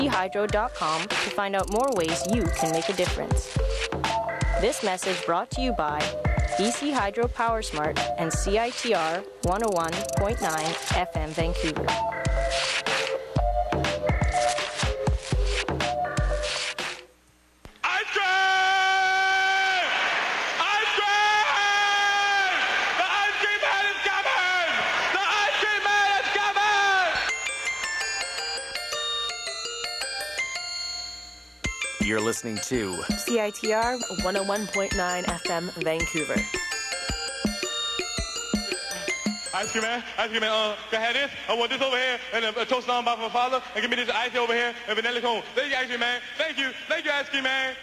bchydro.com to find out more ways you can make a difference. This message brought to you by BC Hydro PowerSmart and CITR 101.9 FM Vancouver. You're listening to CITR 101.9 FM Vancouver. Ice cream man, can I have this? I want this over here, and a toast on by my father, and give me this ice over here, and vanilla cone. Thank you, ice cream man. Thank you, ice cream man.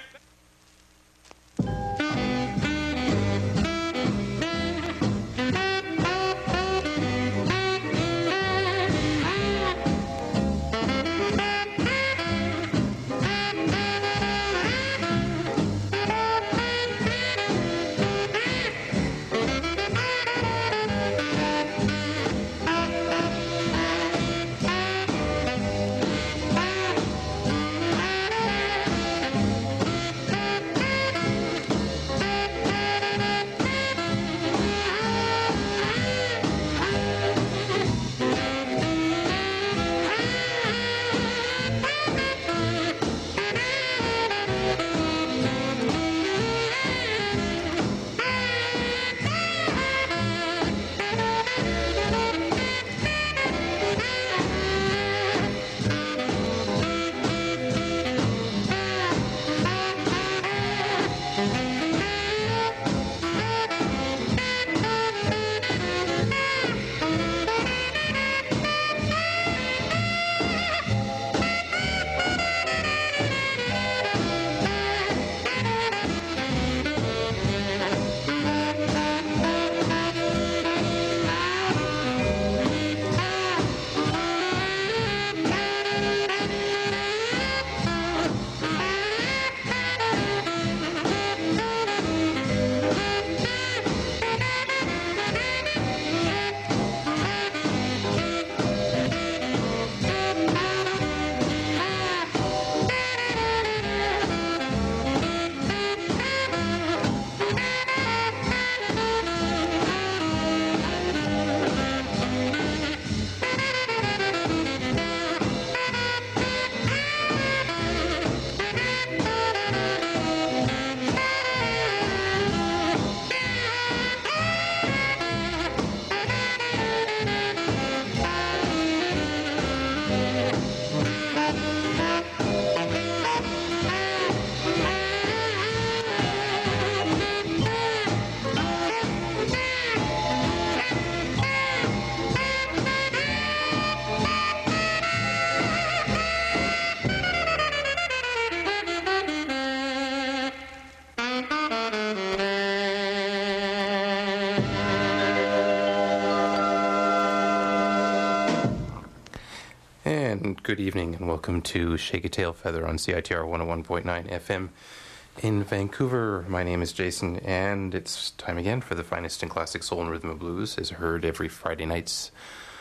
Good evening and welcome to Shake a Tail Feather on CITR 101.9 FM in Vancouver. My name is Jason and it's time again for the finest in classic soul and rhythm and blues as heard every Friday nights.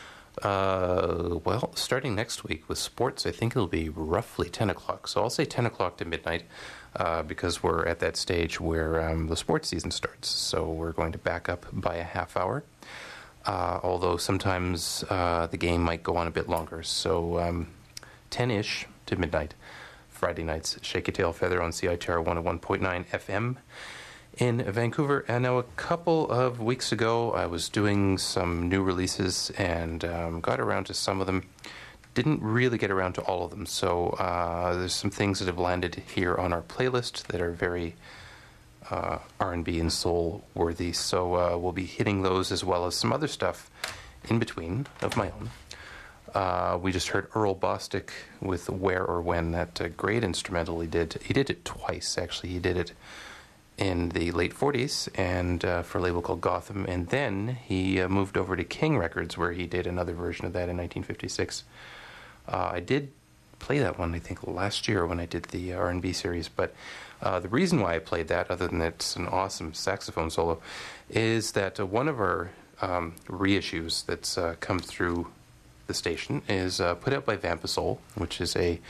Starting next week with sports, I think it'll be roughly 10 o'clock. So I'll say 10 o'clock to midnight because we're at that stage where the sports season starts. So we're going to back up by a half hour. Although sometimes the game might go on a bit longer. So 10-ish to midnight, Friday nights, Shake a Tail Feather on CITR 101.9 FM in Vancouver. And now a couple of weeks ago, I was doing some new releases and got around to some of them. Didn't really get around to all of them. So there's some things that have landed here on our playlist that are very R&B and soul worthy, so we'll be hitting those as well as some other stuff in between of my own. We just heard Earl Bostic with Where or When, that great instrumental he did. He did it twice, actually. He did it in the late 40s and for a label called Gotham, and then he moved over to King Records where he did another version of that in 1956. I did play that one, I think, last year when I did the R&B series, but the reason why I played that, other than it's an awesome saxophone solo, is that one of our reissues that's come through the station is put out by Vampasol, which is a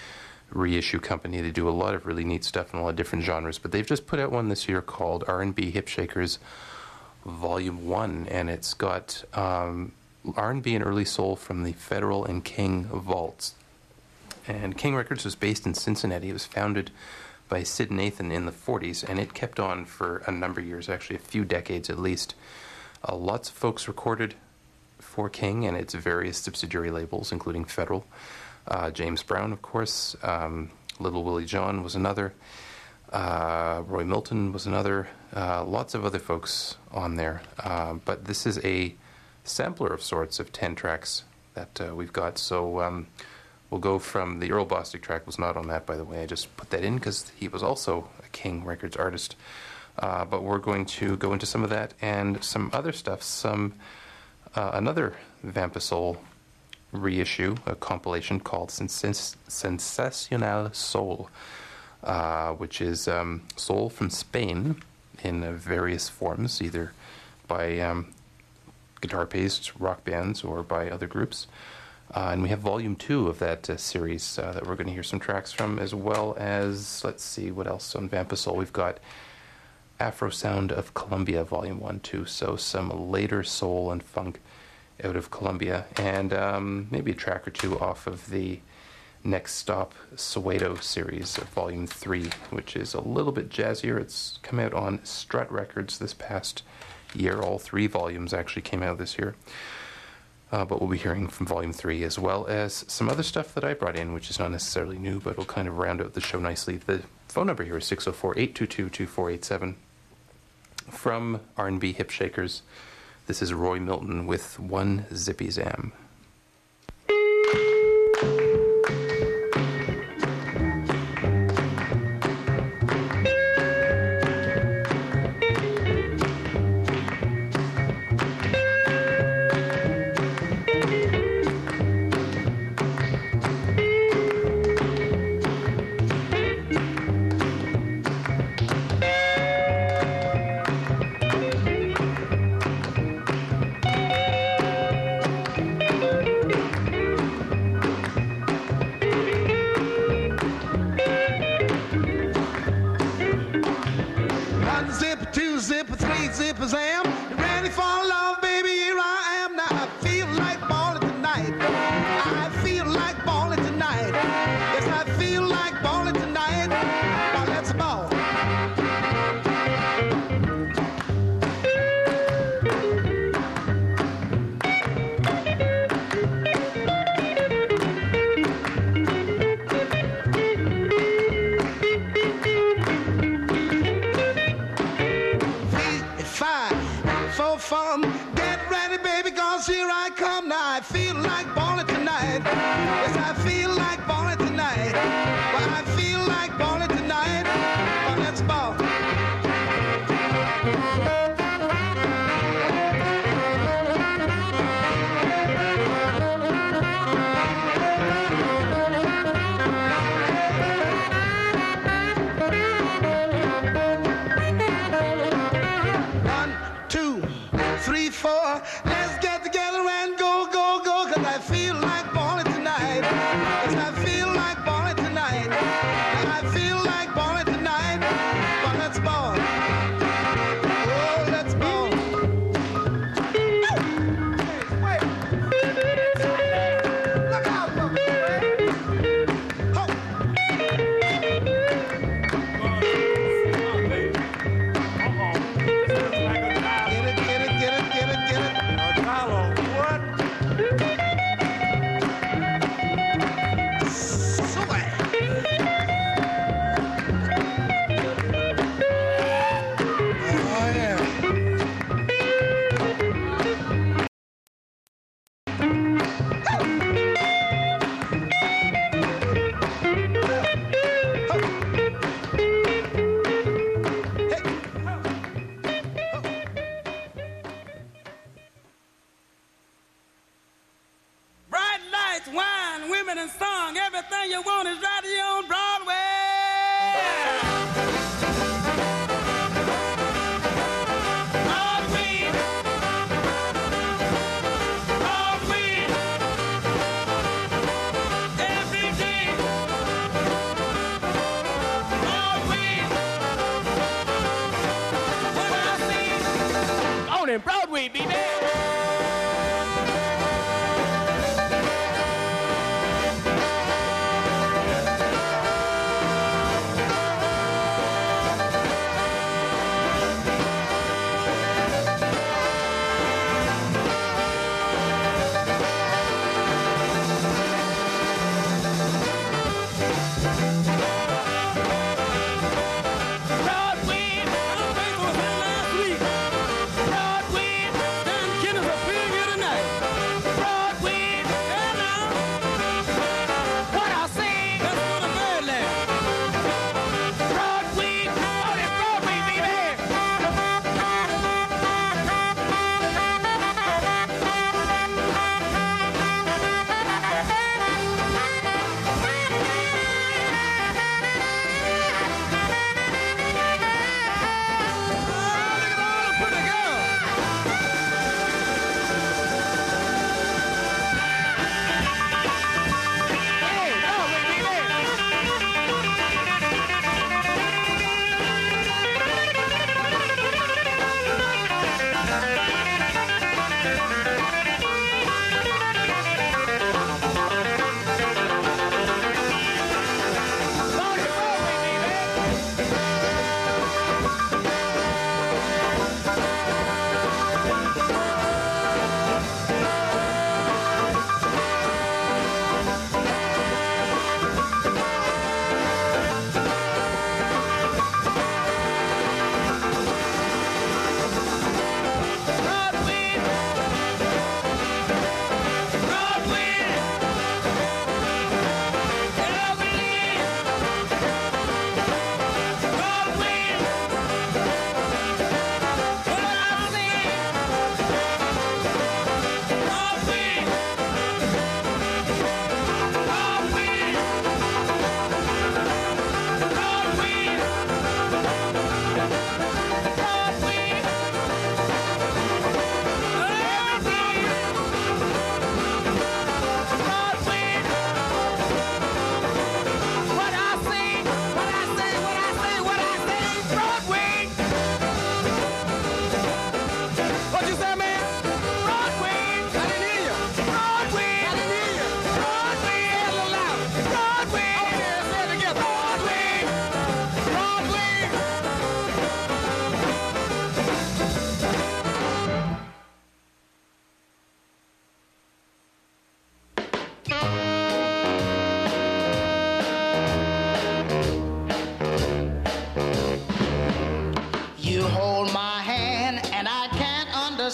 reissue company. They do a lot of really neat stuff in a lot of different genres, but they've just put out one this year called R&B Hip Shakers Volume 1, and it's got R&B and early soul from the Federal and King vaults. And King Records was based in Cincinnati. It was founded by Sid Nathan in the 40s, and it kept on for a number of years, actually a few decades at least. Lots of folks recorded for King and its various subsidiary labels, including Federal. James Brown, of course. Little Willie John was another. Roy Milton was another. Lots of other folks on there. But this is a sampler of sorts of 10 tracks that we've got. So we'll go from the Earl Bostic track was not on that, by the way. I just put that in because he was also a King Records artist. But we're going to go into some of that and some other stuff. Another Vampa Soul reissue, a compilation called Sensacional Soul, which is soul from Spain in various forms, either by guitar-based rock bands or by other groups. And we have Volume 2 of that series that we're going to hear some tracks from, as well as, let's see, what else on Vampa Soul. We've got Afro Sound of Colombia, Volume 1, 2, so some later soul and funk out of Colombia, and maybe a track or two off of the Next Stop Soweto series of Volume 3, which is a little bit jazzier. It's come out on Strut Records this past year. All 3 volumes actually came out this year. But we'll be hearing from Volume 3, as well as some other stuff that I brought in, which is not necessarily new, but will kind of round out the show nicely. The phone number here is 604-822-2487. From R&B Hip Shakers, this is Roy Milton with One Zippy Zam.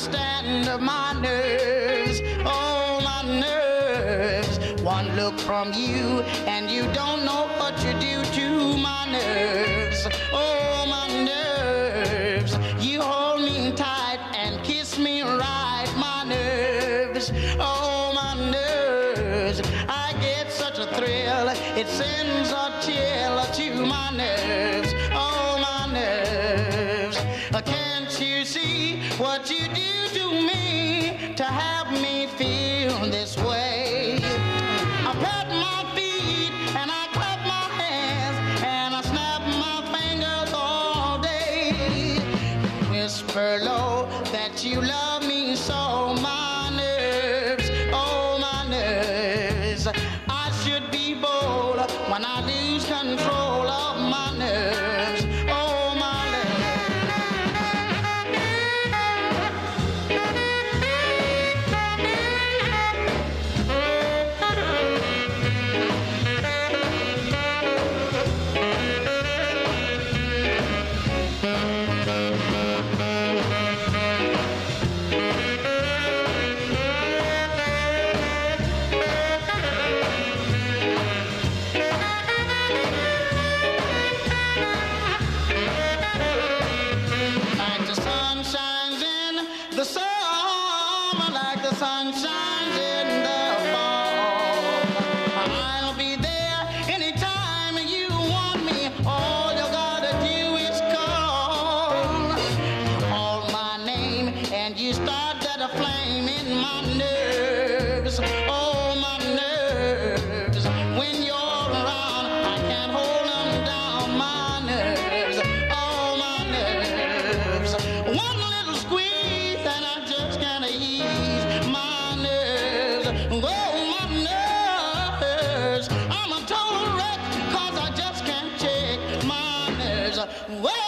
understand my nerves, oh my nerves. One look from you and you don't know what you do to my nerves, oh my nerves. You hold me tight and kiss me right, my nerves, oh my nerves. I get such a thrill, it sends a chill to my nerves, oh my nerves. Can't you see what you do to me to have me feel this way? I pat my feet and I clap my hands and I snap my fingers all day. Whisper low that you love me so, my nerves, oh my nerves. I should be bold when I lose control of my nerves, oh my nerves. Like the sun shines in the summer, like the sun shines in the fall. I'll be there anytime you want me. All you gotta do is call. Call my name and you start that flame in my nerves, oh my nerves. When you're around, I can't hold them down, my nerves, oh my nerves. One little squeeze and I just can't ease my nerves, oh my nerves. I'm a total wreck 'cause I just can't check my nerves, oh my nerves.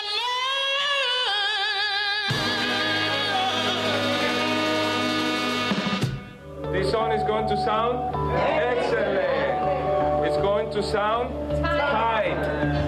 This song is going to sound excellent. It's going to sound tight.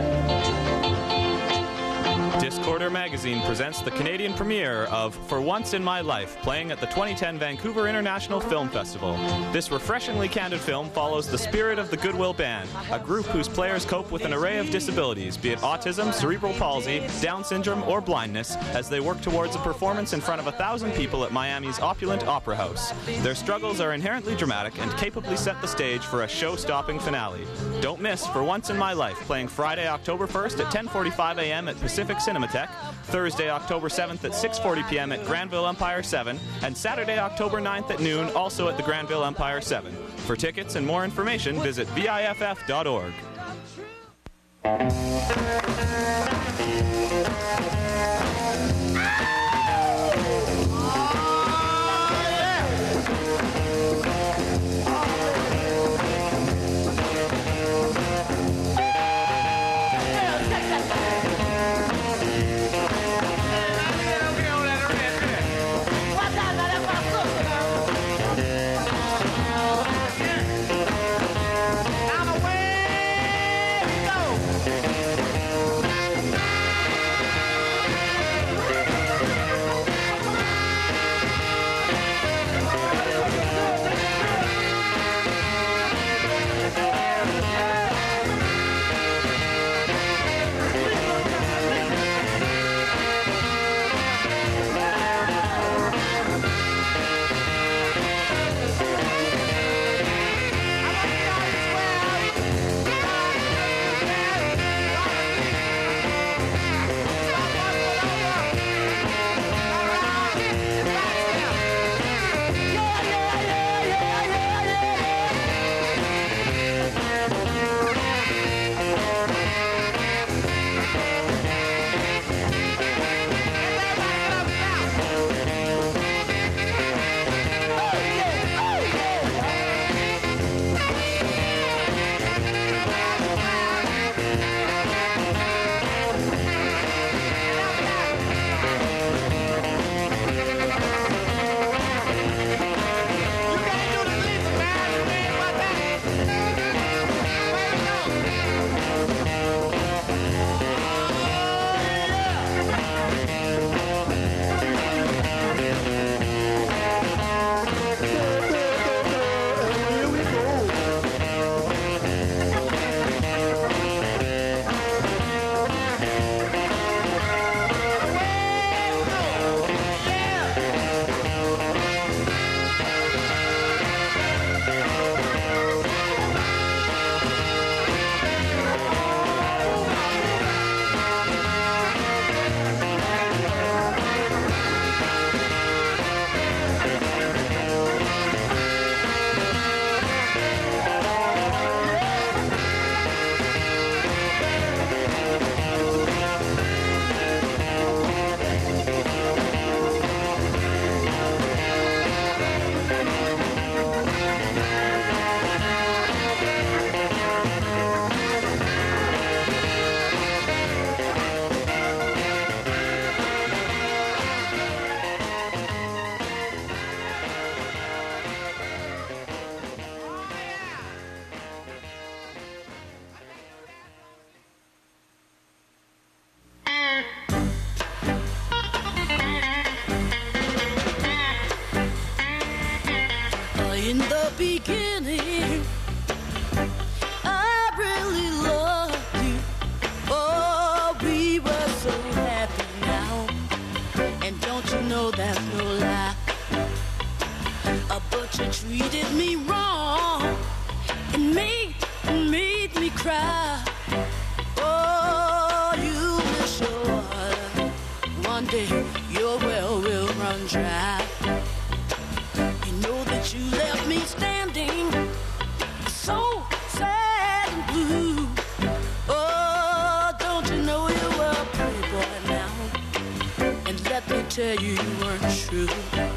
Discorder Magazine presents the Canadian premiere of For Once in My Life, playing at the 2010 Vancouver International Film Festival. This refreshingly candid film follows the spirit of the Goodwill Band, a group whose players cope with an array of disabilities, be it autism, cerebral palsy, Down syndrome, or blindness, as they work towards a performance in front of 1,000 people at Miami's opulent Opera House. Their struggles are inherently dramatic and capably set the stage for a show-stopping finale. Don't miss For Once in My Life, playing Friday, October 1st at 10:45 a.m. at Pacific Cinematheque, Thursday, October 7th at 6:40 p.m. at Granville Empire 7, and Saturday, October 9th at noon, also at the Granville Empire 7. For tickets and more information, visit viff.org. you treated me wrong and made me cry. Oh, you miss your water. One day your well will run dry. You know that you left me standing so sad and blue. Oh, don't you know you were a pretty boy now? And let me tell you, you weren't true.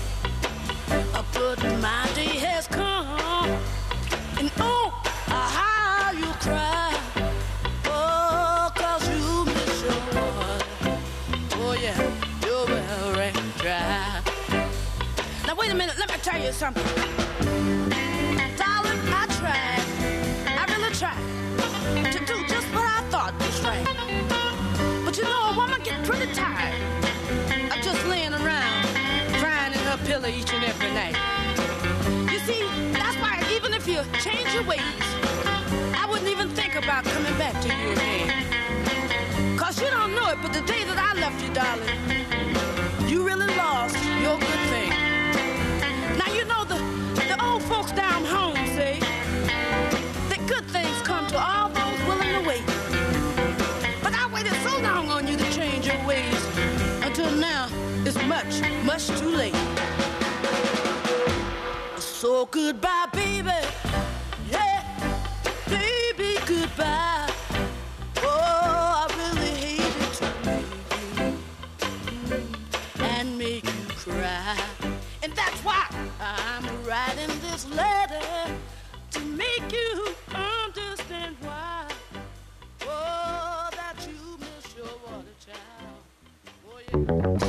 But my day has come, and oh, how you cry. Oh, 'cause you miss your water. Oh yeah, your well ran dry. Now wait a minute, let me tell you something. Darling, I really tried to do just what I thought was right. But you know, a woman gets pretty tired of just laying around crying in her pillow each and every night. You see, that's why even if you change your ways, I wouldn't even think about coming back to you again. 'Cause you don't know it, but the day that I left you, darling, you really lost your good thing. Now you know the old folks down home say that good things come to all those willing to wait. But I waited so long on you to change your ways until now it's much, much too late. So goodbye, baby. Yeah, baby, goodbye. Oh, I really hated to leave you and make you cry. And that's why I'm writing this letter to make you understand why. Oh, that you miss your water child. Oh, yeah.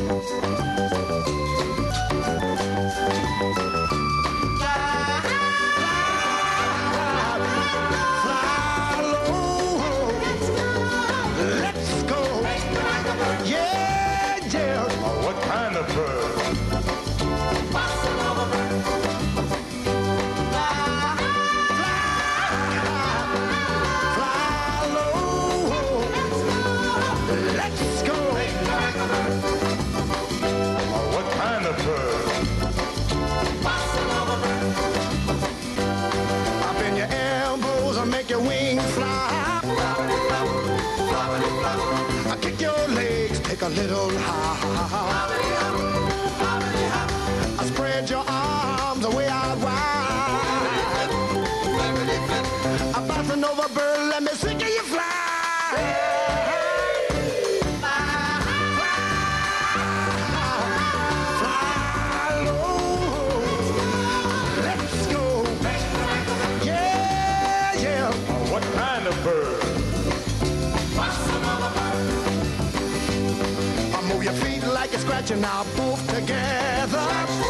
A little high. I spread your arms the way out wide. I'm bouncing over bird, let me see, can you fly? Fly low. Let's go. Yeah, yeah. What kind of bird? Move your feet like you're scratching our both together.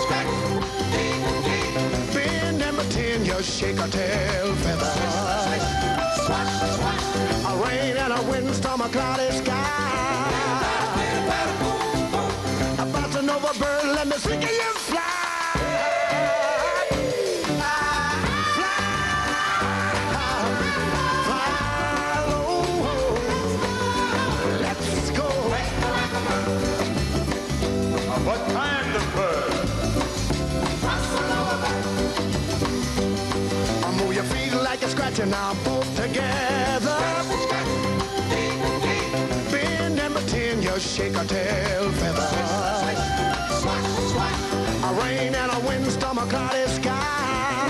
Bend and pretend you shake a tail feather. A rain and a windstorm, a cloudy sky. A bouncing over bird, let me see, can you fly? What kind of bird? I move your feet like you're scratching our both together. Bend and pretend you shake a tail feather. A rain and a windstorm, a cloudy sky.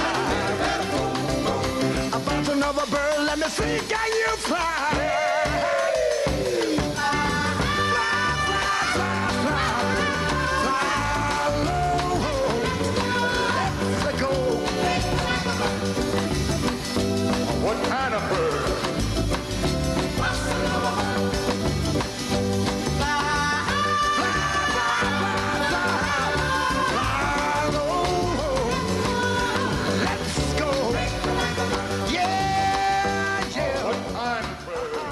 A bouncing of a bird, let me see, can you fly? What kind of bird? Let's go. Yeah, yeah. What kind of bird?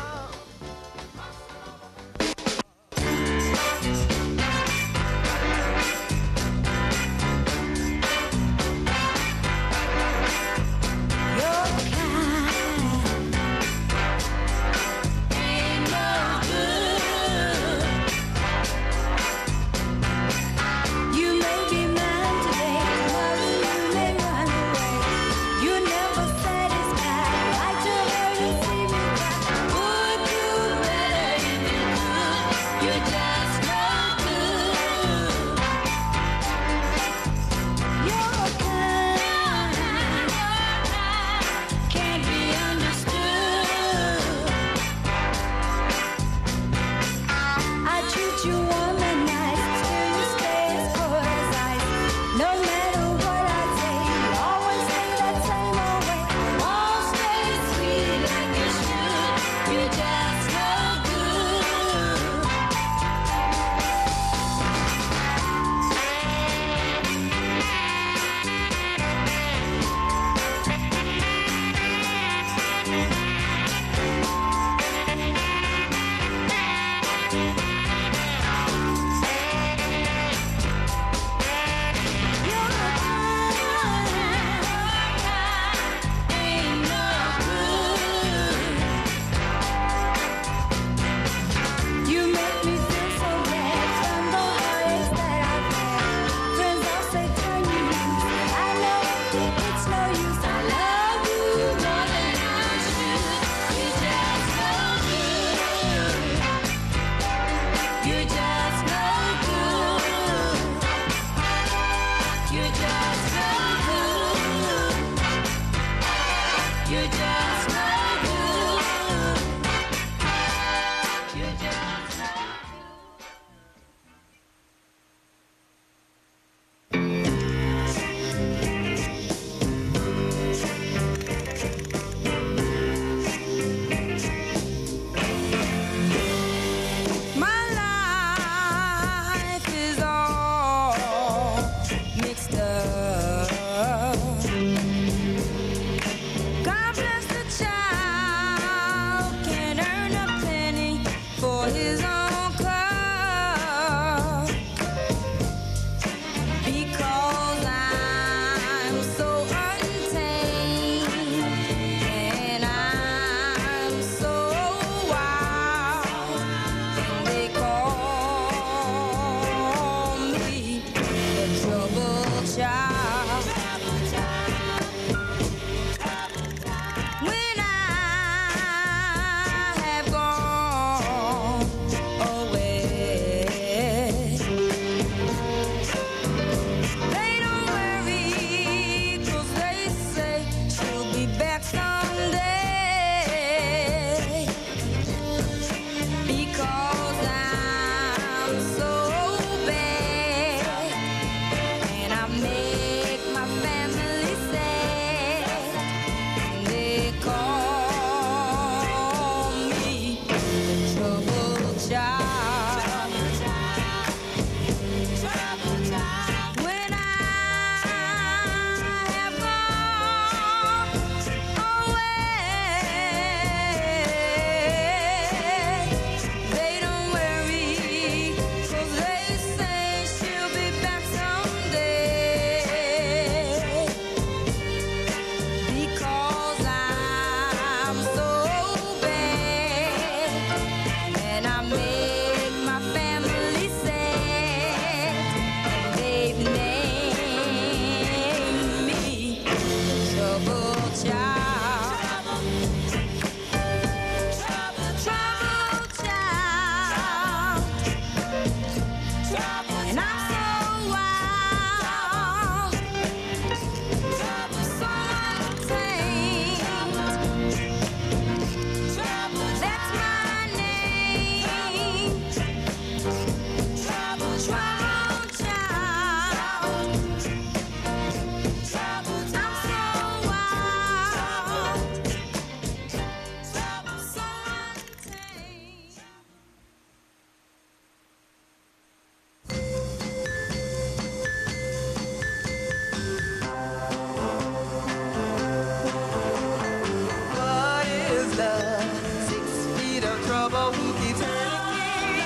trouble who keeps hurting me.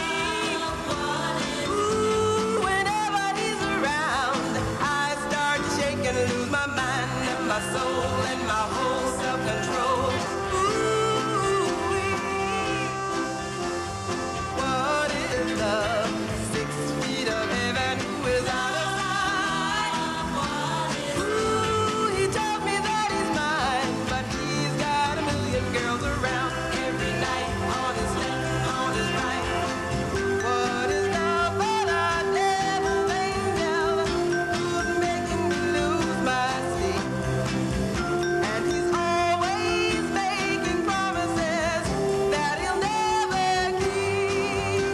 Ooh, whenever he's around, I start to shake and lose my mind and my soul and my whole self-control. What is love? 6 feet of heaven, who is out of sight? Ooh, he told me that he's mine, but he's got a million girls around every night, on his left, on his right. What is love but a devil's angel who's making me lose my sleep? And he's always making promises that he'll never keep.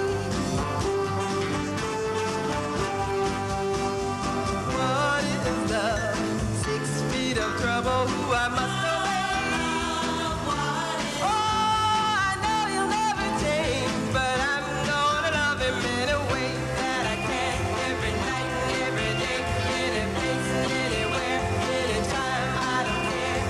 What is love? 6 feet of trouble who I must obey. Oh, I know he'll never change, but I'm gonna love him in a way that I can. Every night, every day, any place, anywhere, anytime, I don't care.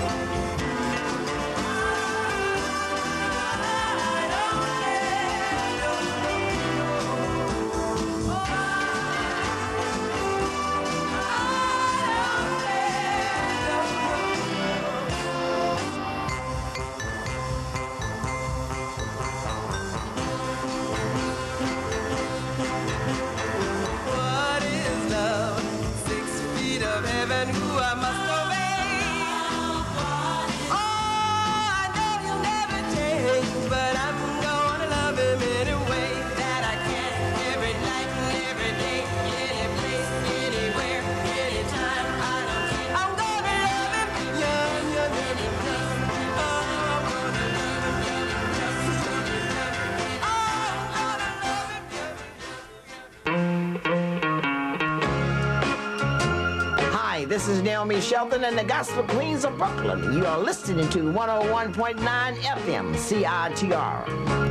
What is love? 6 feet of heaven, who I must obey. Oh, I know he'll never change, but I'm gonna love him in a way that I can. Every night and every day, any place, anywhere, anytime, I don't care. I'm gonna love him, yeah, yeah, yeah, yeah. Oh, I'm gonna love him, yeah, yeah, yeah. Oh, I'm gonna love him, yeah. Hi, this is Naomi Shelton and the Gospel Queens of Brooklyn. You are listening to 101.9 FM CITR.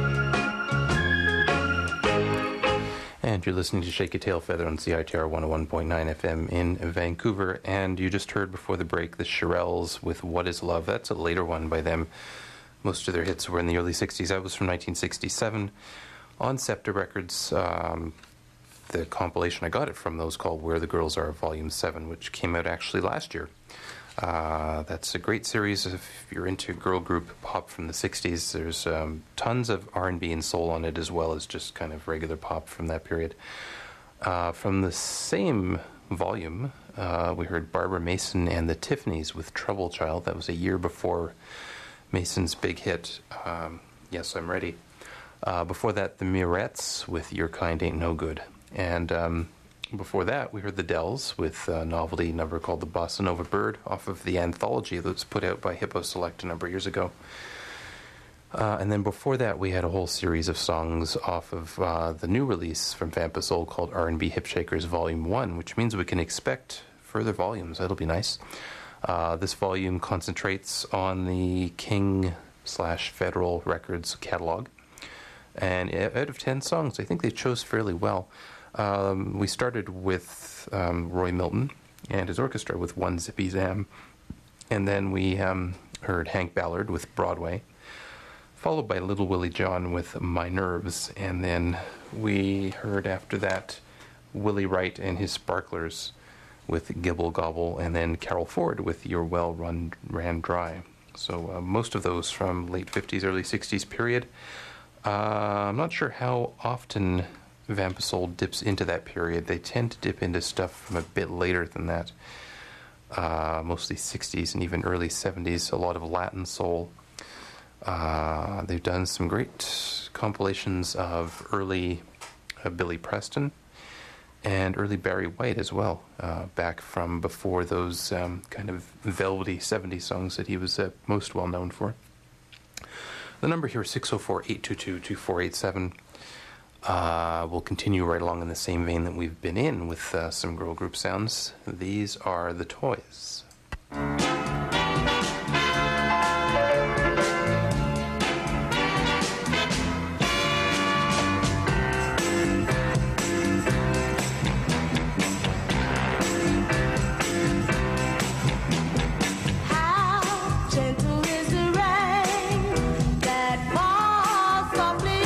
And you're listening to Shake Your Tail Feather on CITR 101.9 FM in Vancouver. And you just heard before the break the Shirelles with What Is Love. That's a later one by them. Most of their hits were in the early 60s. That was from 1967 on Scepter Records. The compilation I got it from those called Where the Girls Are, Volume 7, which came out actually last year. That's a great series if you're into girl group pop from the 60s. There's tons of R&B and soul on it, as well as just kind of regular pop from that period. From the same volume, we heard Barbara Mason and the Tiffany's with Trouble Child. That was a year before Mason's big hit, Yes, I'm Ready. Before that, the Murettes with Your Kind Ain't No Good. And before that, we heard the Dells with a novelty number called The Bossa Nova Bird off of the anthology that was put out by Hippo Select a number of years ago. And then before that, we had a whole series of songs off of the new release from Vampa Soul called R&B Hip Shakers Volume 1, which means we can expect further volumes. That'll be nice. This volume concentrates on the King/Federal Records catalog. And out of 10 songs, I think they chose fairly well. We started with Roy Milton and his orchestra with One Zippy Zam. And then we heard Hank Ballard with Broadway, followed by Little Willie John with My Nerves. And then we heard after that Willie Wright and his Sparklers with Gibble Gobble, and then Carol Ford with Your Well Ran Dry. So most of those from late 50s, early 60s period. I'm not sure how often Vampa Soul dips into that period. They tend to dip into stuff from a bit later than that. Mostly 60s and even early 70s. A lot of Latin soul. They've done some great compilations of early Billy Preston and early Barry White as well, back from before those kind of velvety 70s songs that he was most well known for. The number here is 604-822-2487. We'll continue right along in the same vein that we've been in with some girl group sounds. These are The Toys. How gentle is the rain that falls softly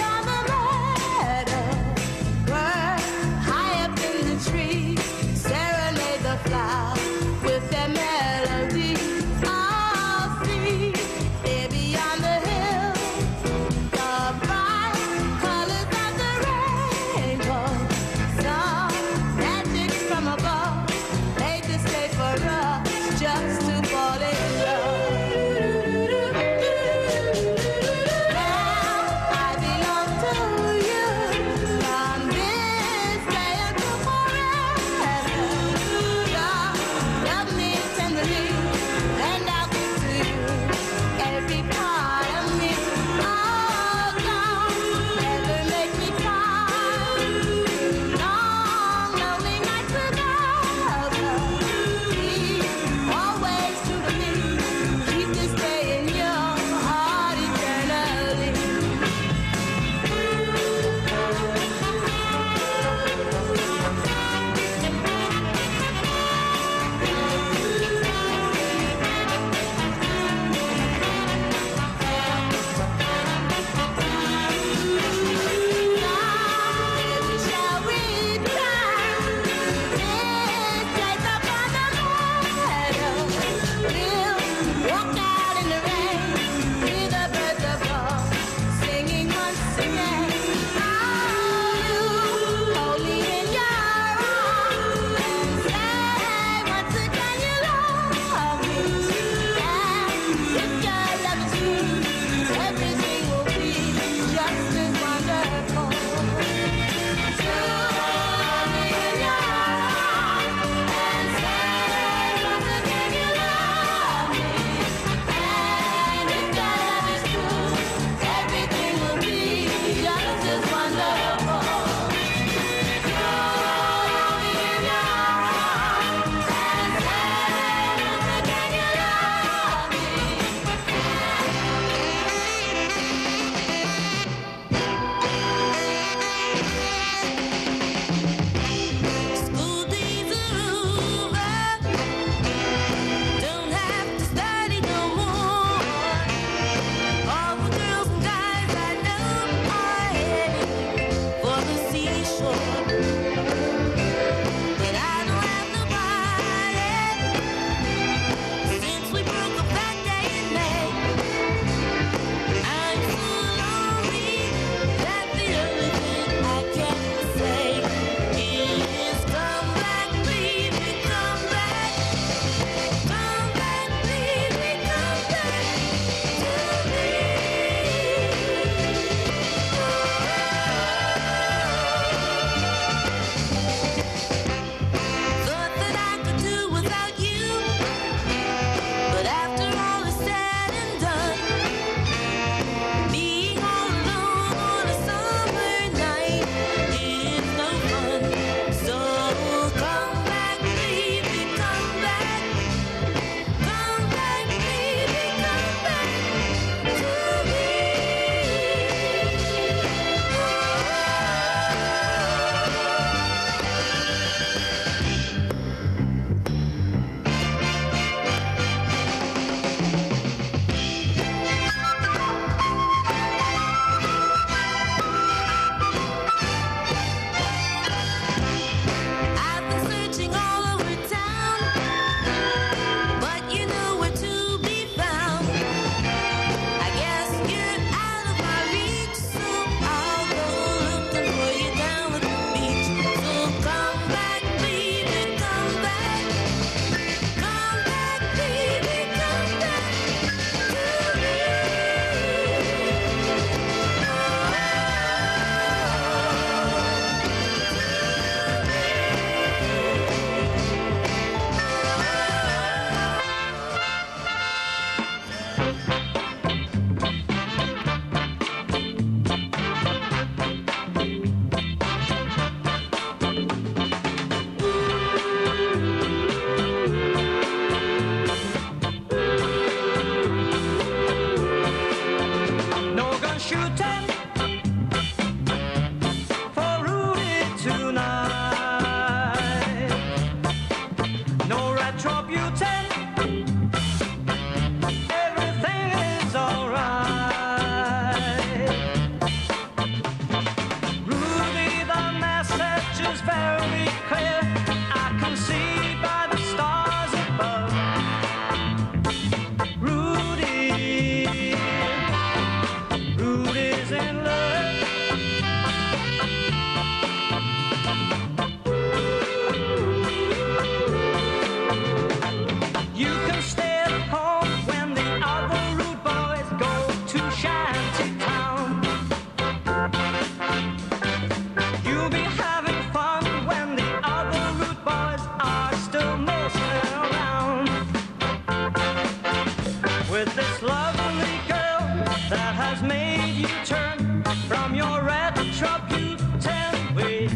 Retribution way.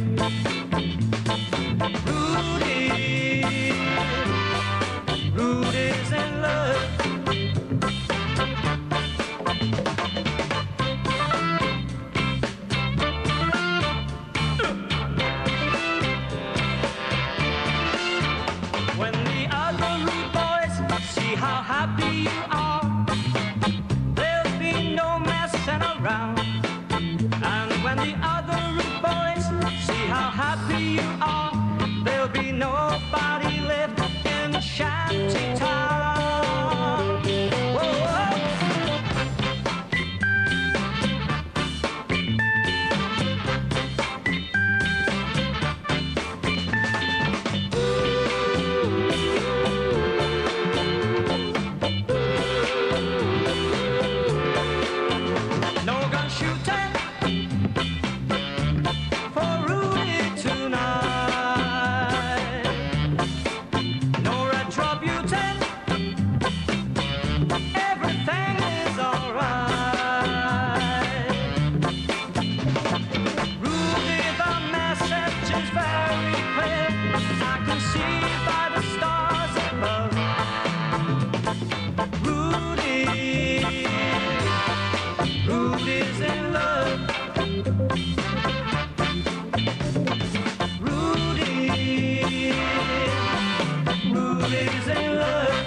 Rudy's in love. When the other rude boys see how happy you are, there'll be no messing around. And when the other rude boys see how happy you are, there'll be nobody left in the shanty town. Whoa. No gun shooting for Rudy tonight. No retribution. Everything is alright. Rudy, the message is very clear. I can see by the stars above. Rudy's in love. Rudy's in love.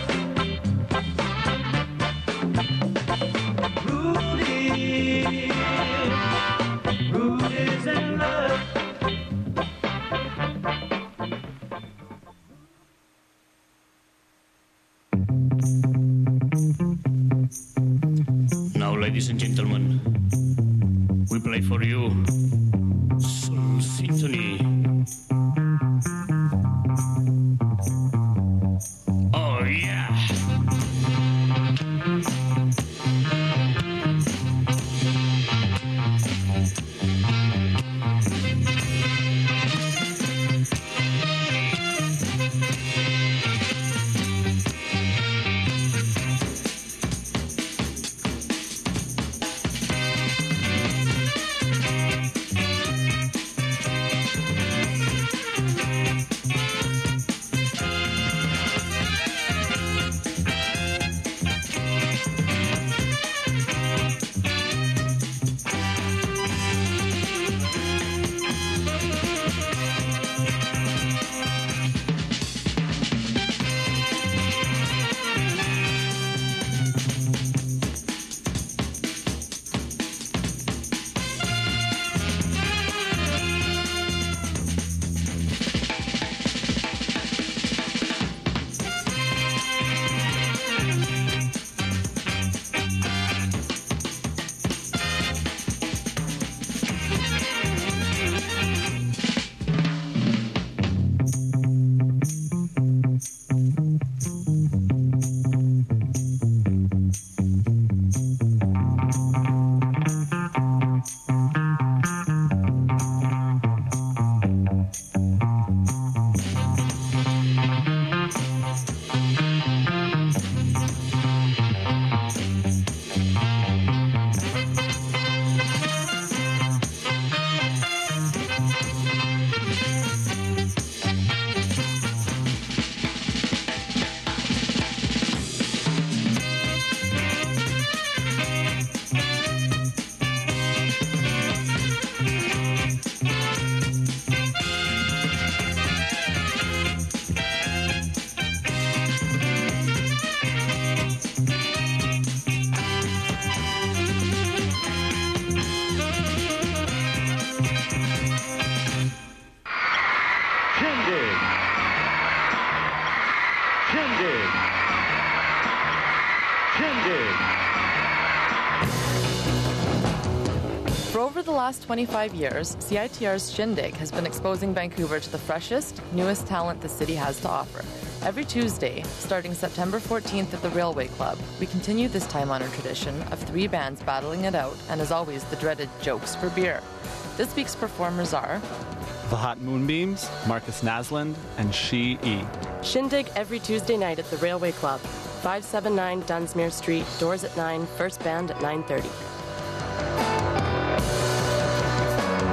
Rudy's in love. Now, ladies and gentlemen, we play for you Soul Symphony. Oh, yeah. For over the last 25 years, CITR's Shindig has been exposing Vancouver to the freshest, newest talent the city has to offer. Every Tuesday, starting September 14th at the Railway Club, we continue this time-honored tradition of 3 bands battling it out, and as always, the dreaded jokes for beer. This week's performers are The Hot Moonbeams, Marcus Nasland, and She E. Shindig every Tuesday night at the Railway Club, 579 Dunsmuir Street, doors at 9, first band at 9:30.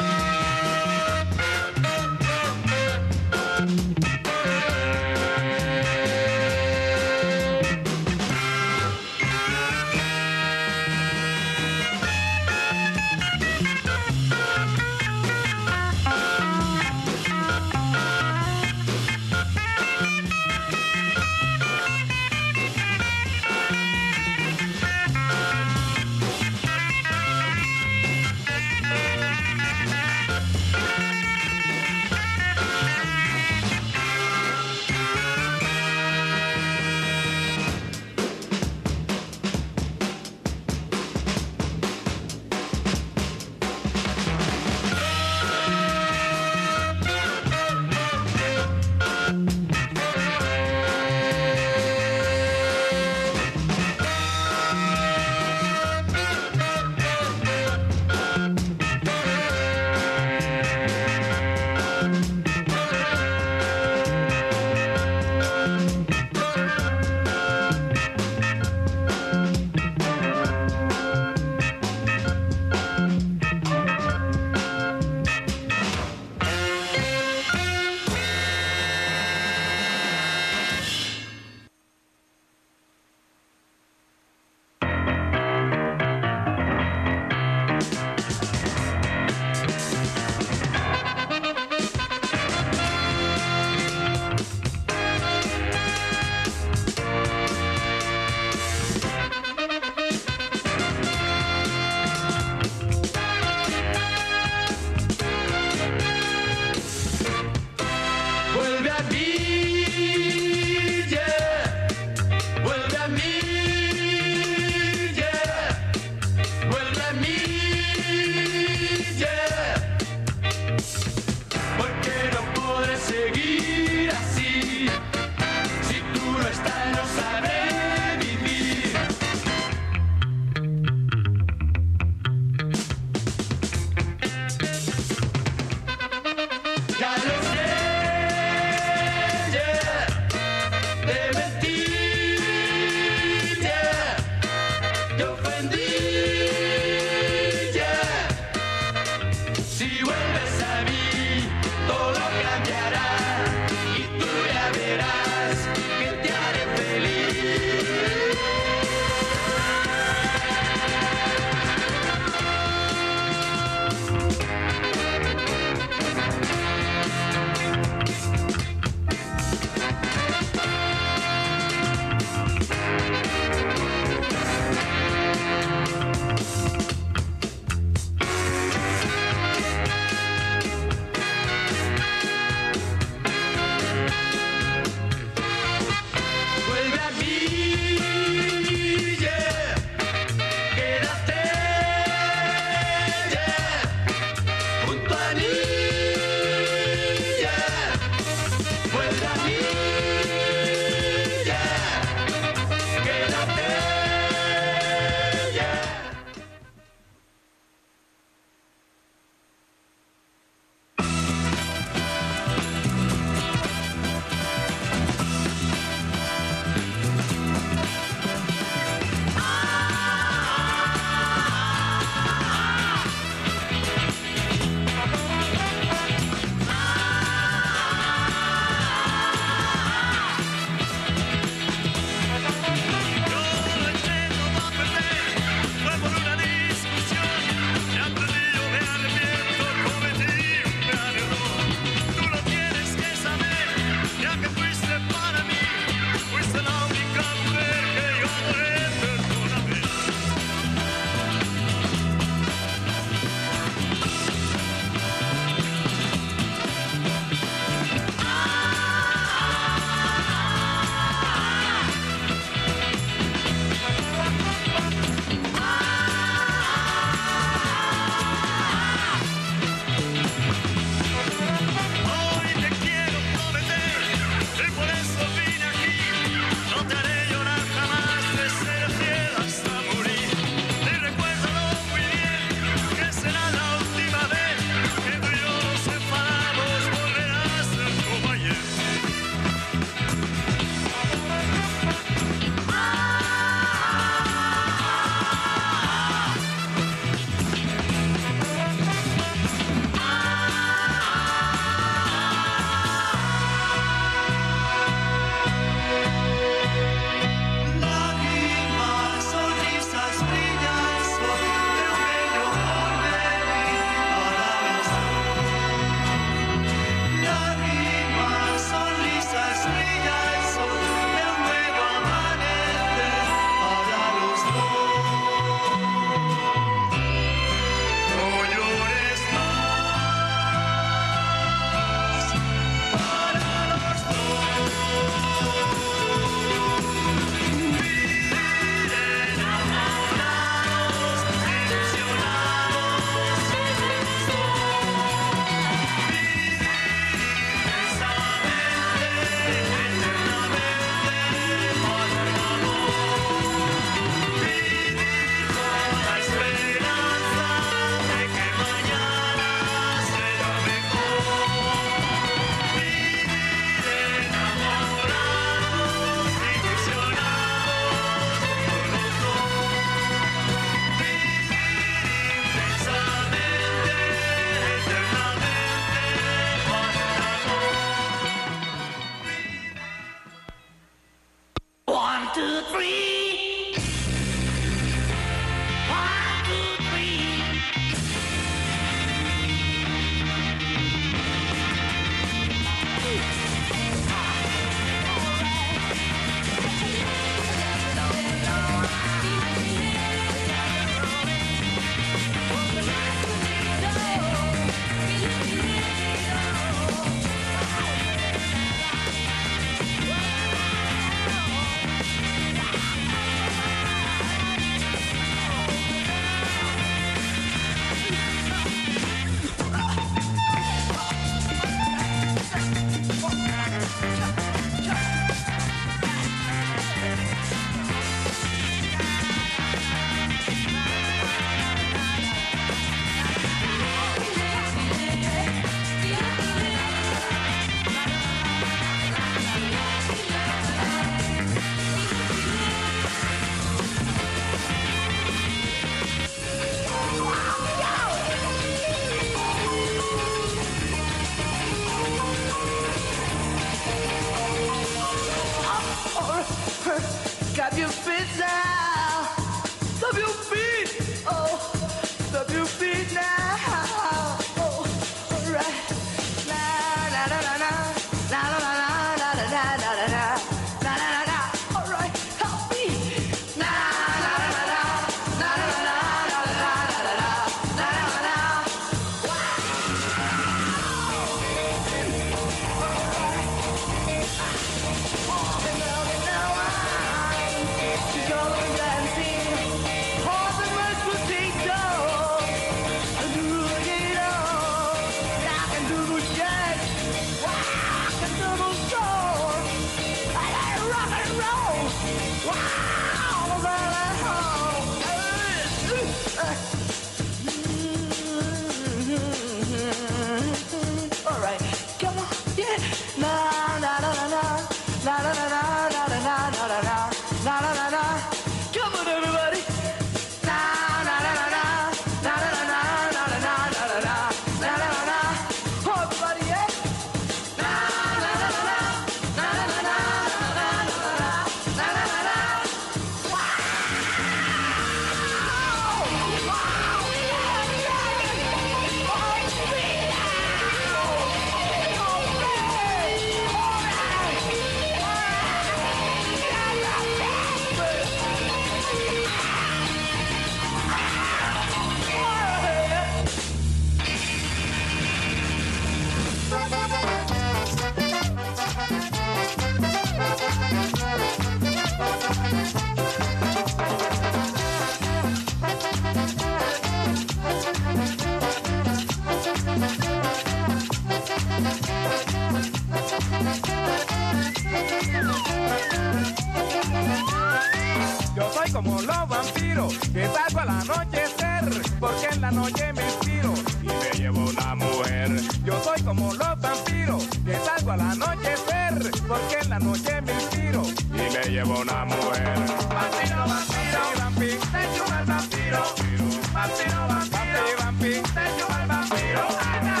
salgo al anochecer, porque en la noche me inspiro y me llevo una mujer. Yo soy como los vampiros, que salgo al anochecer, porque en la noche me inspiro y me llevo una mujer. Vampiro, vampiro, vampiro, te chupa el vampiro. Vampiro, vampiro, vampiro, te chupa el vampiro. ¡Ana!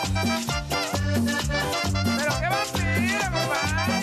Pero qué vampiro, compadre.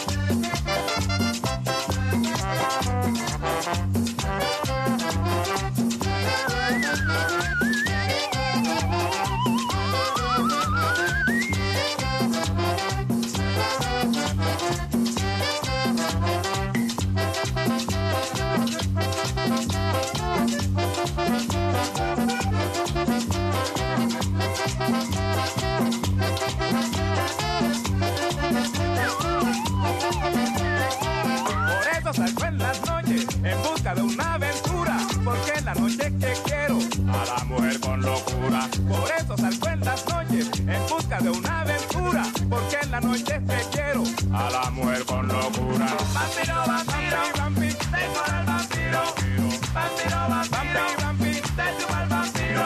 Salgo en las noches en busca de una aventura, porque en la noche que quiero a la mujer con locura. Por eso salgo en las noches en busca de una aventura, porque en la noche te quiero a la mujer con locura. Vampiro, vampiro, vampiro, te chupa el vampiro. Vampiro, vampiro, vampiro, te chupa el vampiro.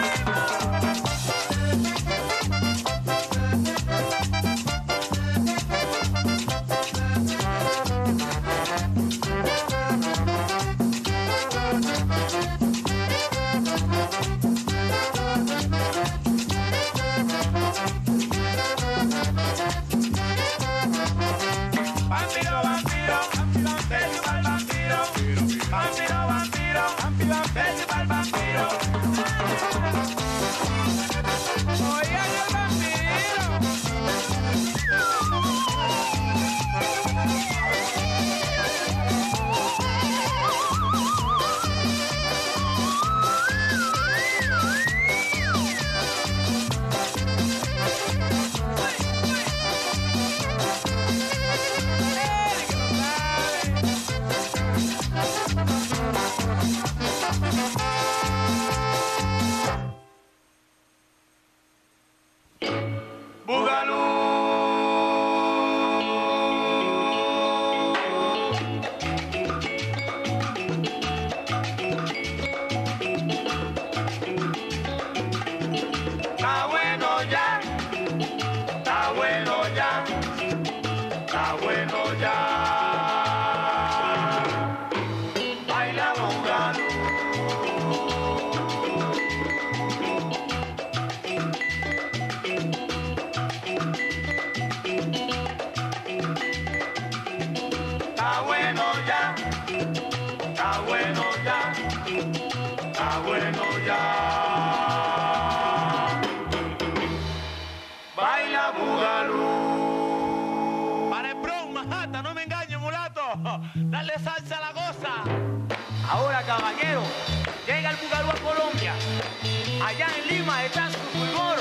Dale salsa a la cosa. Ahora, caballero, llega el bugalú a Colombia. Allá en Lima está su fulgor.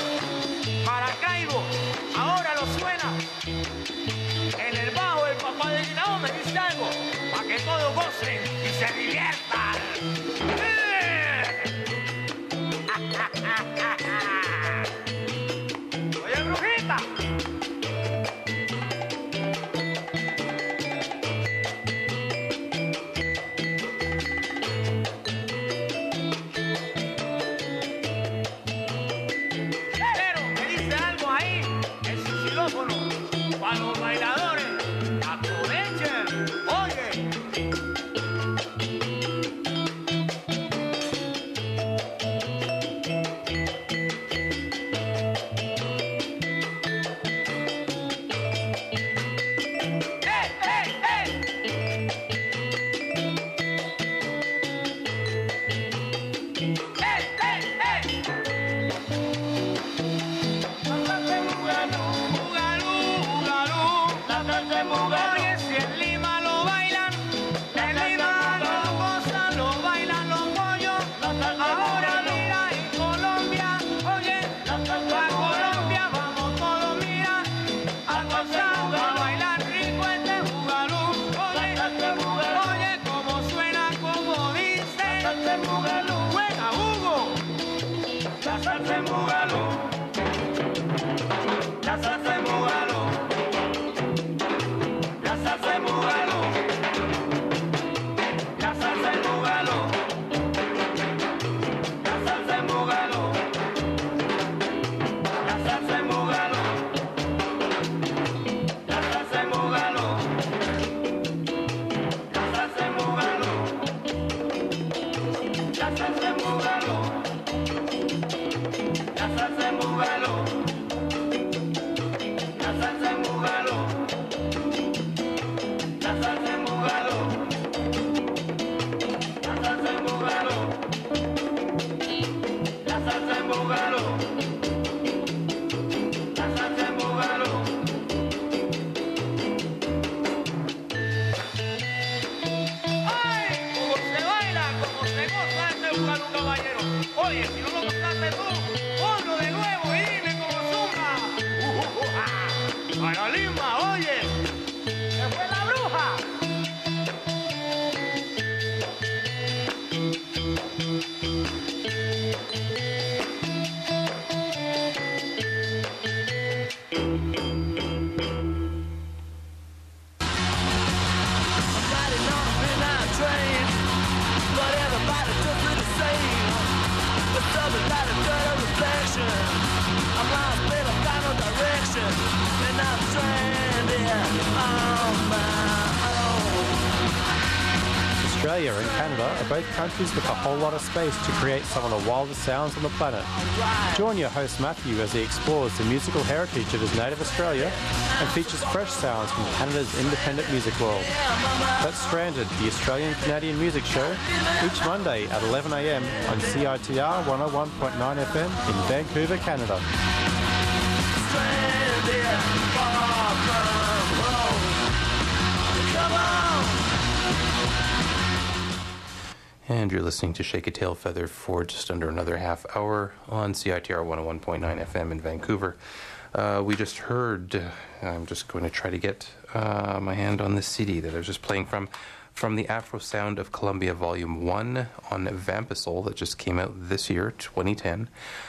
Maracaibo, ahora lo suena. En el bajo el papá de Guinao me dice algo, para que todos gocen y se diviertan. Oye, brujita. Para los bailadores, aprovechen, oye. Búgalo. La salsa en Búgalo. La salsa en Búgalo. La salsa en Búgalo. La salsa en Búgalo. La salsa en Búgalo. ¡Ay! Como se baila, como se goza este Búgalo, caballero. Oye, si no lo gozaste tú, ponlo de nuevo y dime cómo zumba. Para Lima, oye, se fue la bruja. Riding on a midnight train, but everybody just look the same. With something like a dirty reflection, I'm lost, but I've got no direction, and I'm stranded on my own. Australia and Canada are both countries with a whole lot of space to create some of the wildest sounds on the planet. Join your host Matthew as he explores the musical heritage of his native Australia and features fresh sounds from Canada's independent music world. That's Stranded, the Australian-Canadian music show, each Monday at 11 a.m. on CITR 101.9 FM in Vancouver, Canada. Stranded far from home. Come on. And you're listening to Shake a Tail Feather for just under another half hour on CITR 101.9 FM in Vancouver. We just heard, I'm just going to try to get my hand on this CD that I was just playing from the Afro Sound of Colombia Volume 1 on Vampisol that just came out this year, 2010.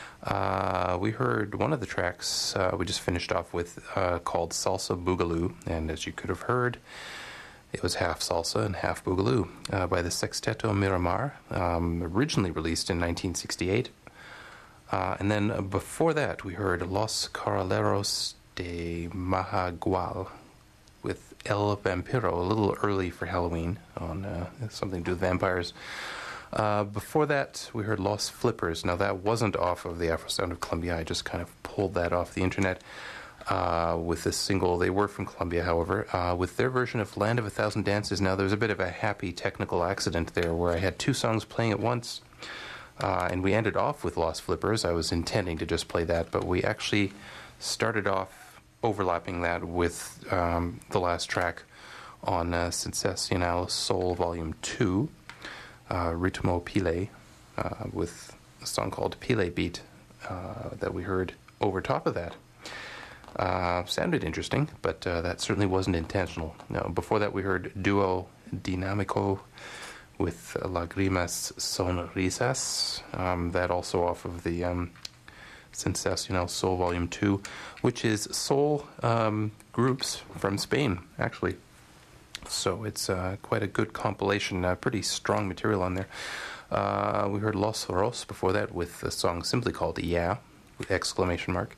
We heard one of the tracks we just finished off with called Salsa Boogaloo, and as you could have heard, it was half salsa and half boogaloo by the Sexteto Miramar, originally released in 1968. And then before that, we heard Los Corraleros de Mahagual with El Vampiro, a little early for Halloween, on something to do with vampires. Before that, we heard Los Flippers. Now, that wasn't off of the Afro Sound of Colombia. I just kind of pulled that off the internet. With this single. They were from Colombia, however, with their version of Land of a Thousand Dances. Now, there was a bit of a happy technical accident there where I had two songs playing at once, and we ended off with Los Flippers. I was intending to just play that, but we actually started off overlapping that with the last track on Sensacional Soul Volume 2, Ritmo Pile, with a song called Pile Beat that we heard over top of that. Sounded interesting, but that certainly wasn't intentional. No, before that, we heard Duo Dinámico with Lágrimas Sonrisas. That also off of the Sensacional Soul Volume 2, which is soul groups from Spain, actually. So it's quite a good compilation, pretty strong material on there. We heard Los Ros before that with a song simply called Yeah, with exclamation mark.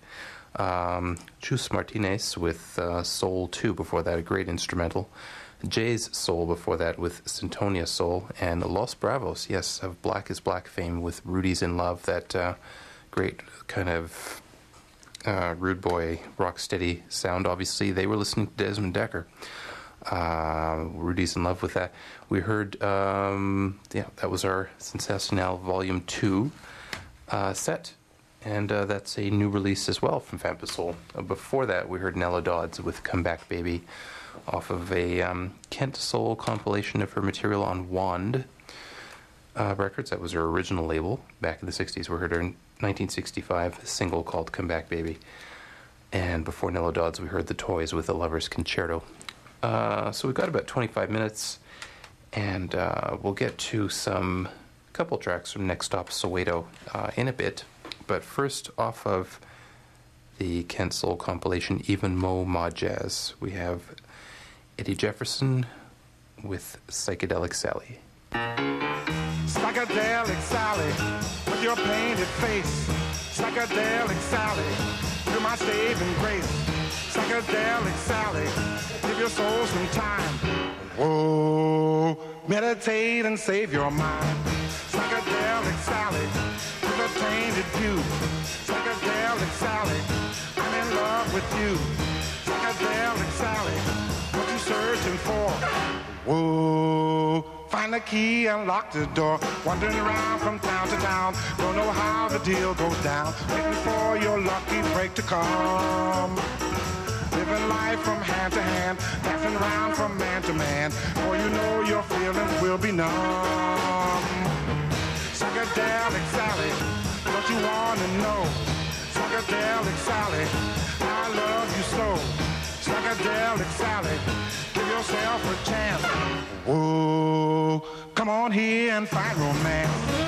Chus Martinez with Soul 2 before that, a great instrumental. Jay's Soul before that with Sintonia Soul. And Los Bravos, yes, of Black is Black fame with Rudy's in Love, that great kind of rude boy, rocksteady sound. Obviously, they were listening to Desmond Decker. Rudy's in Love with that. We heard, that was our Sensacional Volume 2 set. And that's a new release as well from Vampisol. Before that, we heard Nella Dodds with Come Back Baby off of a Kent Soul compilation of her material on Wand Records. That was her original label back in the 60s. We heard her in 1965 single called Come Back Baby. And before Nella Dodds, we heard The Toys with The Lover's Concerto. So we've got about 25 minutes, and we'll get to some couple tracks from Next Stop Soweto in a bit. But first, off of the Kent Soul compilation, Even Mo Ma Jazz, we have Eddie Jefferson with Psychedelic Sally. Psychedelic Sally, with your painted face. Psychedelic Sally, you're my saving grace. Psychedelic Sally, give your soul some time. Whoa, meditate and save your mind. Psychedelic Sally, with a tainted view. Psychedelic Psychedelic Sally, I'm in love with you. Psychedelic Sally, what you searching for? Whoa, find the key and lock the door. Wandering around from town to town, don't know how the deal goes down. Waiting for your lucky break to come. Living life from hand to hand, dancing around from man to man. For you know your feelings will be numb. Psychedelic Sally, what you wanna know? Psychedelic Sally, I love you so. Psychedelic Sally, give yourself a chance. Whoa, come on here and find romance.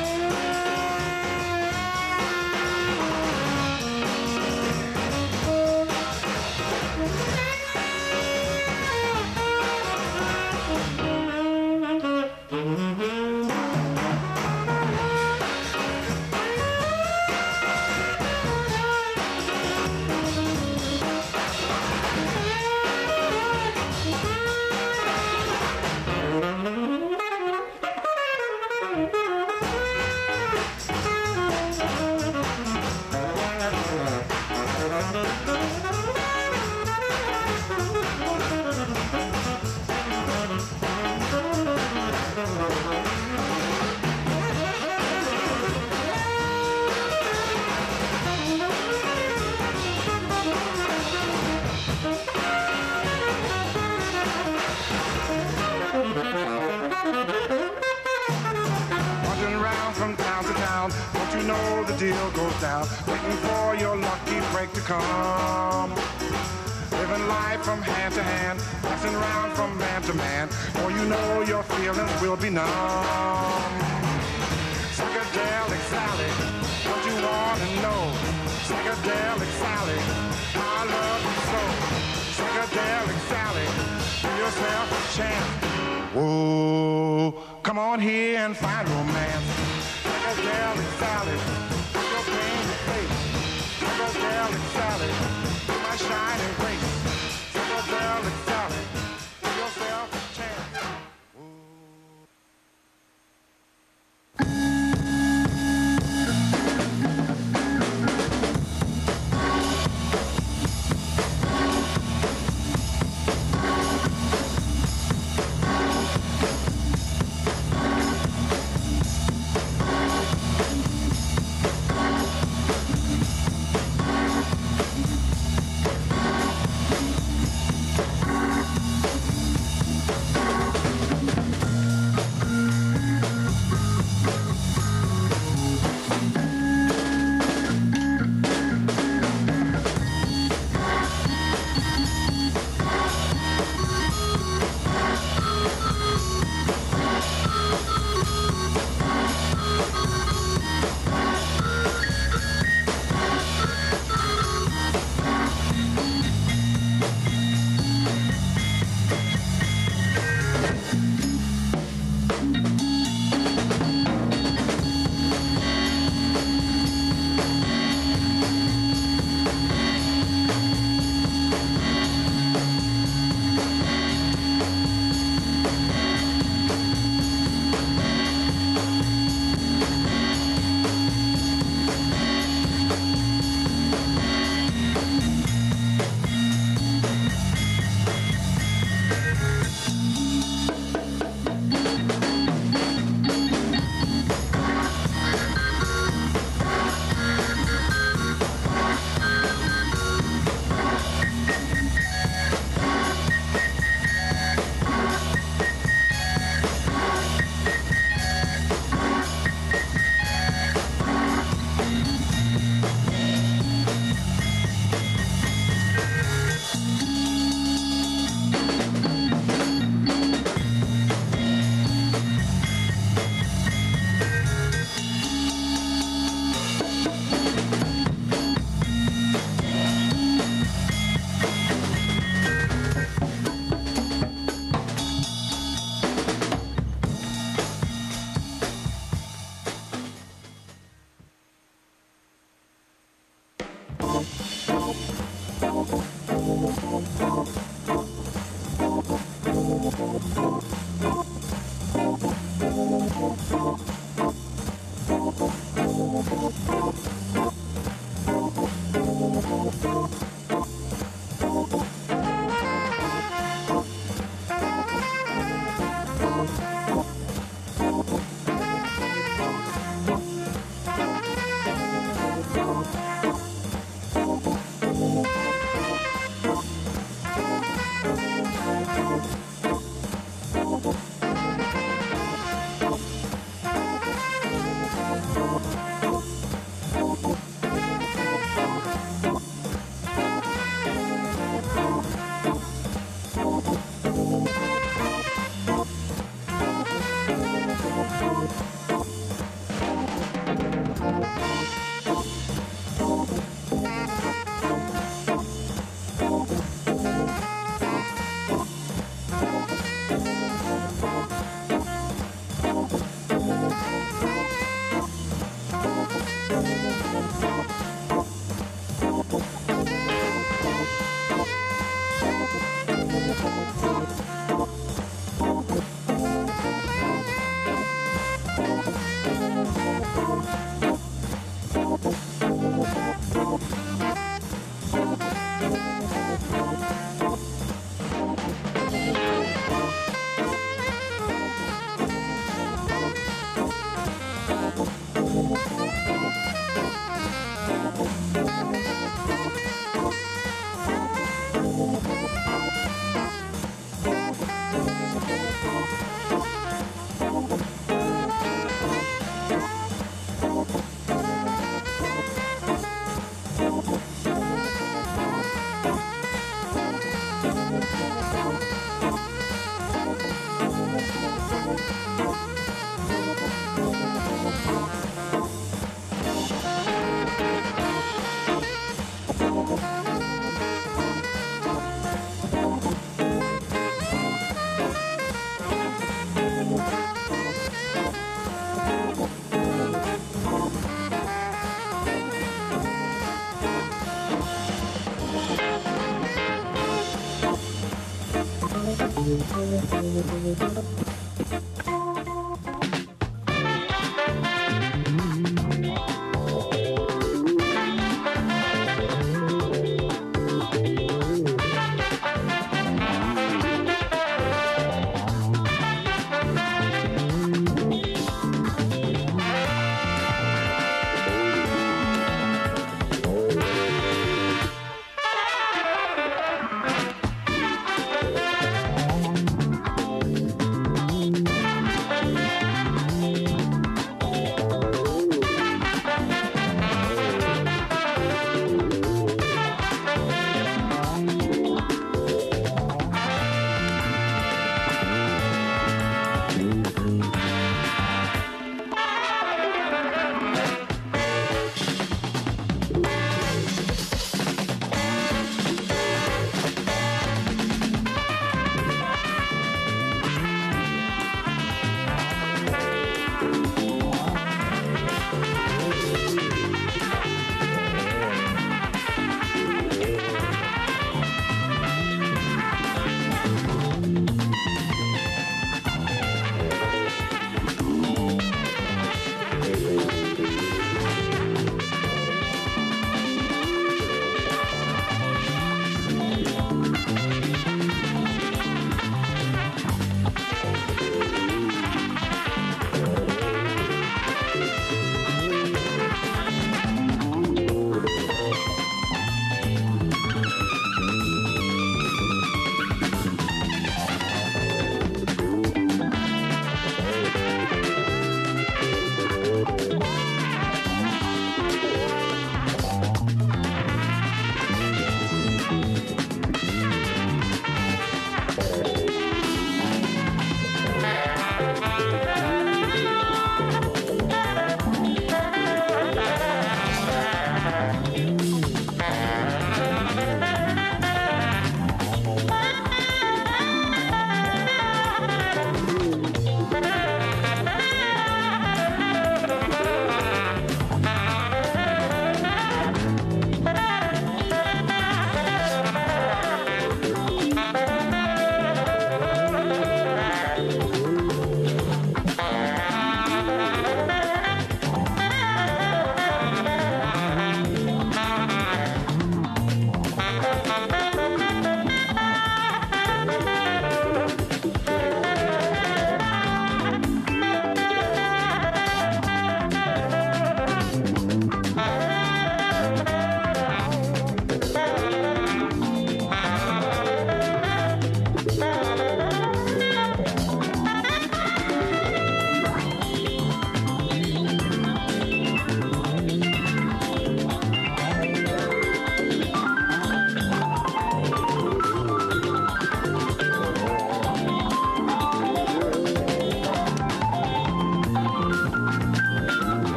Deal goes down, waiting for your lucky break to come. Living life from hand to hand, passing around from man to man. For you know your feelings will be numb. Psychedelic Sally, what you want to know? Psychedelic Sally, I love you so. Psychedelic Sally, give yourself a chance. Whoa, come on here and find romance. Psychedelic Sally, Psychedelic Sally, my shining grace. Psychedelic Sally, give yourself a chance.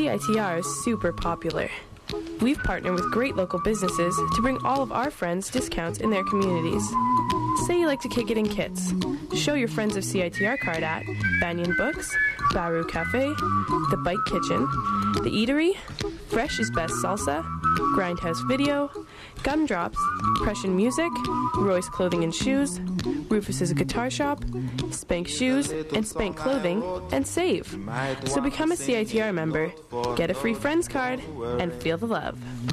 CITR is super popular. We've partnered with great local businesses to bring all of our friends discounts in their communities. Say you like to kick it in kits. Show your friends of CITR card at Banyan Books, Baru Cafe, The Bike Kitchen, The Eatery, Fresh is Best Salsa, Grindhouse Video, Gumdrops, Prussian Music, Roy's Clothing and Shoes, Rufus's Guitar Shop, Spank Shoes, and Spank Clothing, and save. So become a CITR member, get a free friends card, and feel the love.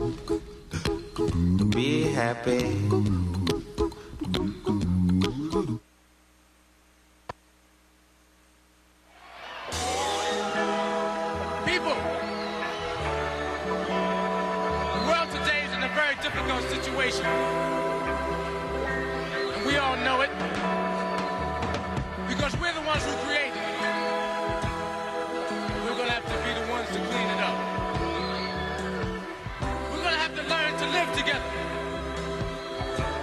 Be happy. People, the world today is in a very difficult situation. And we all know it because we're the ones who create it. We're going to have to be the ones to clean it up. We're going to have to learn to live together.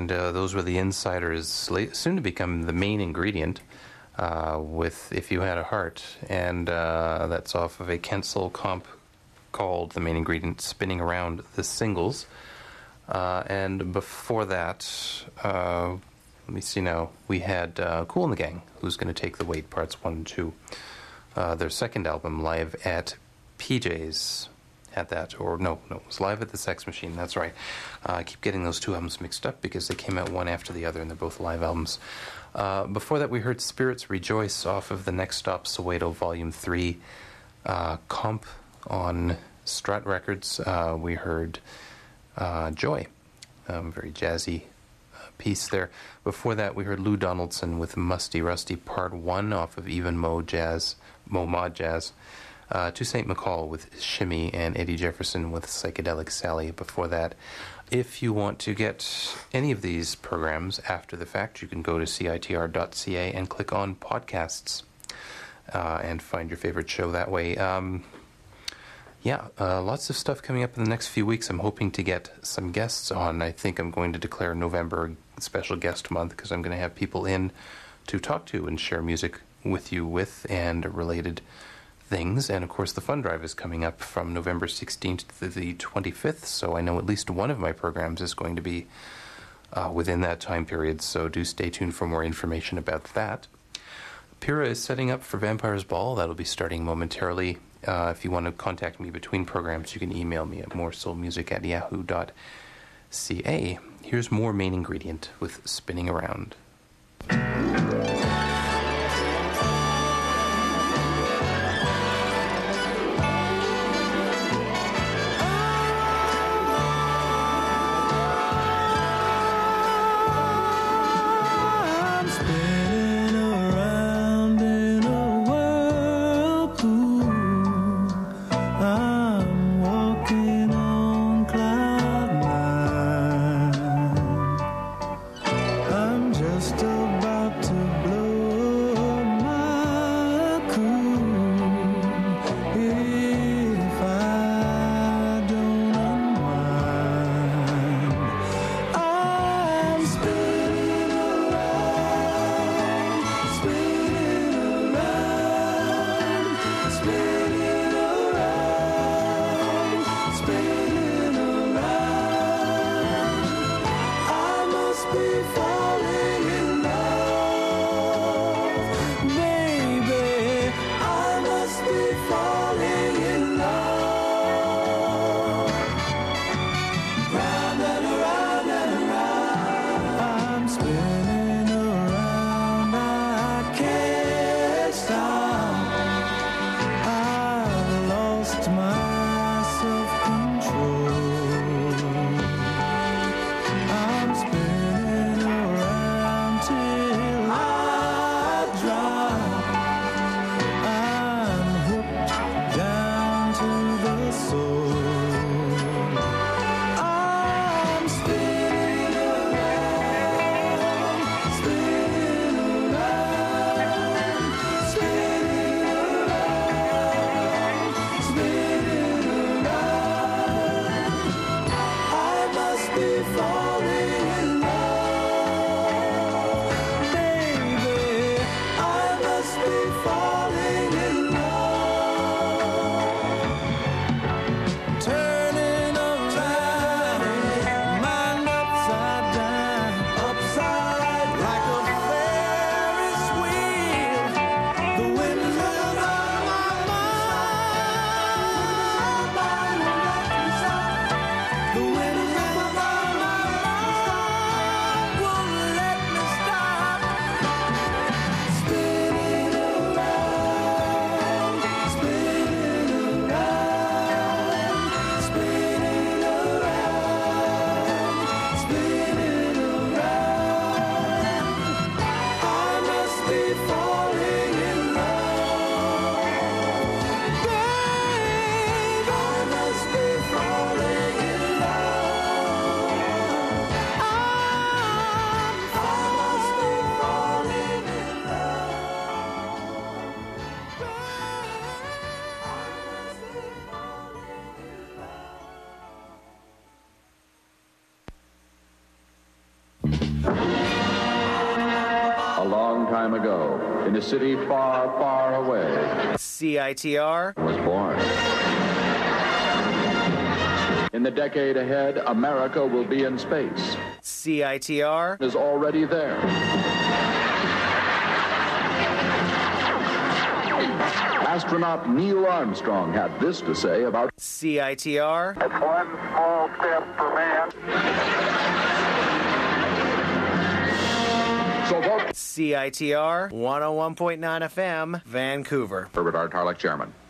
those were the Insiders, soon to become the main ingredient with If You Had a Heart. And that's off of a Kent Soul comp called The Main Ingredient, Spinning Around the Singles. And before that, let me see now, we had Kool and the Gang, Who's Gonna Take the Weight, Parts 1 and 2. Their second album, Live at PJ's, had that. Or no, it was Live at the Sex Machine, that's right. I keep getting those two albums mixed up because they came out one after the other and they're both live albums. Before that, we heard Spirits Rejoice off of the Next Stop Soweto Volume 3 comp on Strut Records. We heard Joy, very jazzy piece there. Before that, we heard Lou Donaldson with Musty Rusty Part 1 off of Even Mo Mod Jazz. Toussaint McCall with Shimmy, and Eddie Jefferson with Psychedelic Sally before that. If you want to get any of these programs after the fact, you can go to CITR.ca and click on podcasts and find your favorite show that way. Lots of stuff coming up in the next few weeks. I'm hoping to get some guests on. I think I'm going to declare November a special guest month because I'm going to have people in to talk to and share music with you with and related things. And of course, the fund drive is coming up from November 16th to the 25th, so I know at least one of my programs is going to be within that time period, so do stay tuned for more information about that. Pyrrha is setting up for Vampires Ball. That'll be starting momentarily. If you want to contact me between programs, you can email me at moresoulmusic@yahoo.ca. Here's more Main Ingredient with Spinning Around. Just in a city far, far away. CITR was born. In the decade ahead, America will be in space. CITR is already there. Astronaut Neil Armstrong had this to say about CITR. It's one small step for man. So vote CITR 101.9 FM, Vancouver. Herbert R. Tarlek, Chairman.